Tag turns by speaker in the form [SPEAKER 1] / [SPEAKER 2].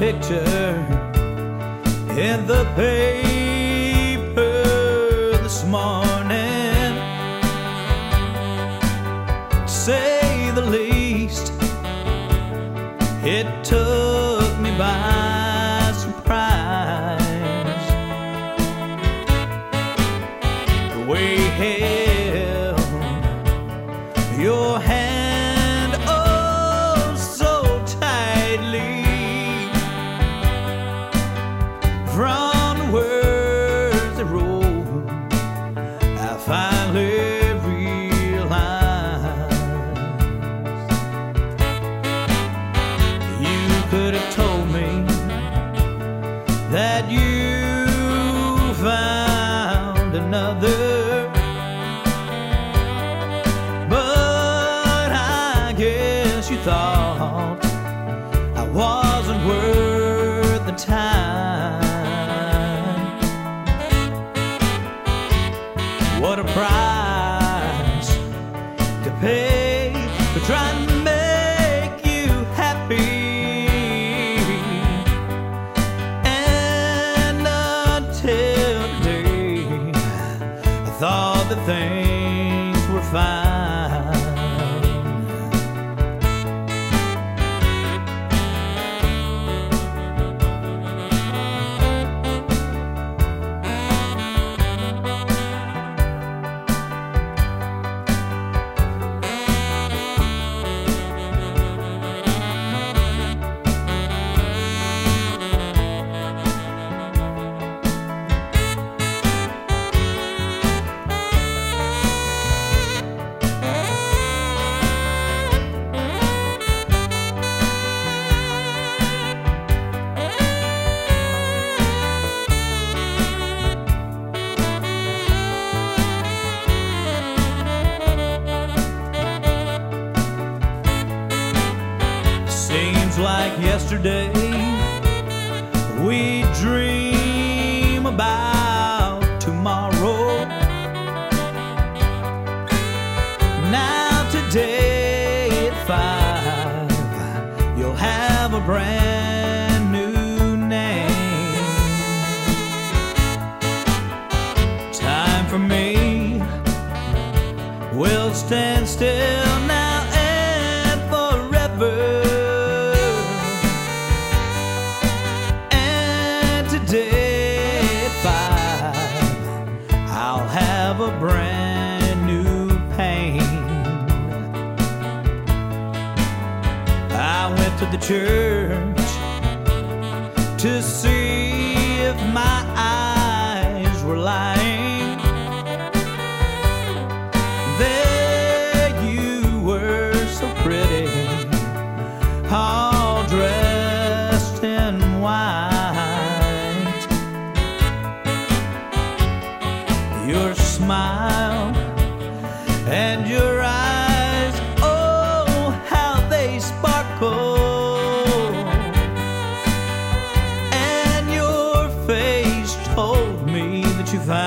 [SPEAKER 1] picture in the paper this morning. To say the least, it took me by surprise. The way he held your hand oh so tightly. From the words that rolled, I finally realized you could have told me that you found another, but I guess you thought I wasn't worth the time. What a price to pay for trying to make you happy. And until today, I thought that things were fine. Seems like yesterday we dream about tomorrow. Now today at 5 you'll have a brand new name. Time for me will stand still now and forever. Today at 5 I'll have a brand new pain. I went to the church to see if my eyes were lying. There you were, so pretty, all dressed in white. Your smile and your eyes, oh, how they sparkle. And your face told me that you found